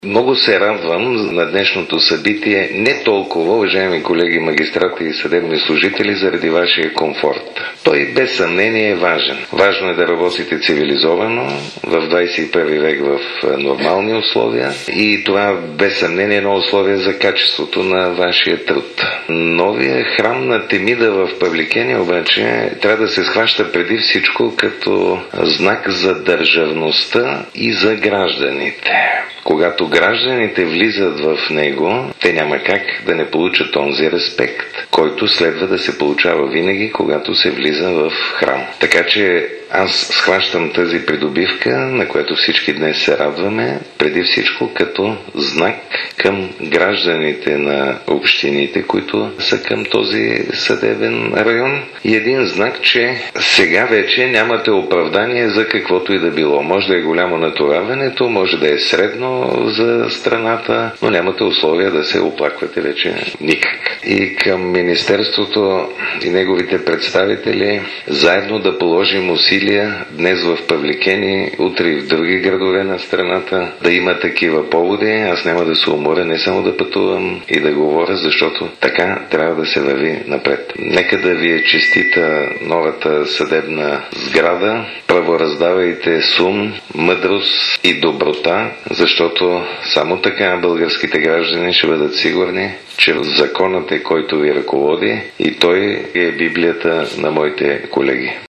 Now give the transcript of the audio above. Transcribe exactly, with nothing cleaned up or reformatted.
Много се радвам на днешното събитие, не толкова, уважаеми колеги магистрати и съдебни служители, заради вашия комфорт. Той без съмнение е важен. Важно е да работите цивилизовано, в двадесет и първи век в нормални условия, и това без съмнение е едно условие за качеството на вашия труд. Новия храм на Темида в Павликени обаче трябва да се схваща преди всичко като знак за държавността и за гражданите. Когато гражданите влизат в него, те няма как да не получат онзи респект, който следва да се получава винаги, когато се влиза в храм. Така че аз схващам тази придобивка, на която всички днес се радваме, преди всичко като знак към гражданите на общините, които са към този съдебен район, и един знак, че сега вече нямате оправдание за каквото и да било. Може да е голямо натоварването, може да е средно за страната, но нямате условия да се оплаквате вече никак. И към Министерството и неговите представители заедно да положим усилия днес в Павликени, утре и в други градове на страната да има такива поводи. Аз няма да се уморя не само да пътувам и да говоря, защото така трябва да се върви напред. Нека да ви е честита новата съдебна сграда. Правораздавайте с ум, мъдрост и доброта, защото само така българските граждани ще бъдат сигурни, че законът е който ви ръководи, и той е Библията на моите колеги.